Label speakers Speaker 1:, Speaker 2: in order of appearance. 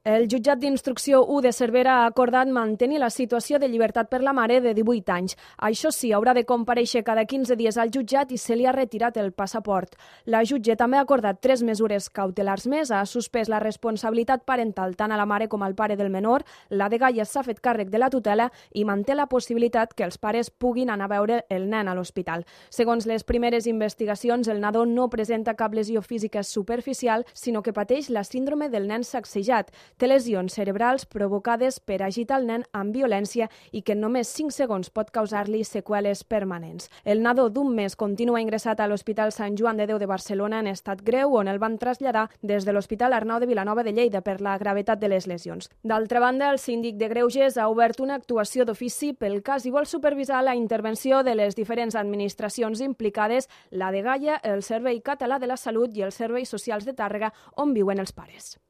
Speaker 1: El jutjat d'instrucció 1 de Cervera ha acordat mantenir la situació de llibertat per la mare de 18 anys. Això sí, haurà de comparèixer cada 15 dies al jutjat i se li ha retirat el passaport. La jutge també ha acordat 3 mesures cautelars més. Ha suspès la responsabilitat parental tant a la mare com al pare del menor. La dgaia s'ha fet càrrec de la tutela i manté la possibilitat que els pares puguin anar a veure el nen a l'hospital. Segons les primeres investigacions, el nadó no presenta cap lesió física superficial, sinó que pateix la síndrome del nen sacsejat. Té lesions cerebrals provocades per agitar el nen amb violència i que en només 5 segons pot causar-li seqüeles permanents. El nadó d'un mes continua ingressat a l'Hospital Sant Joan de Déu de Barcelona en estat greu, on el van traslladar des de l'Hospital Arnau de Vilanova de Lleida per la gravetat de les lesions. D'altra banda, el síndic de Greuges ha obert una actuació d'ofici pel cas i vol supervisar la intervenció de les diferents administracions implicades, la dgaia, el Servei Català de la Salut i els Serveis Socials de Tàrrega, on viuen els pares.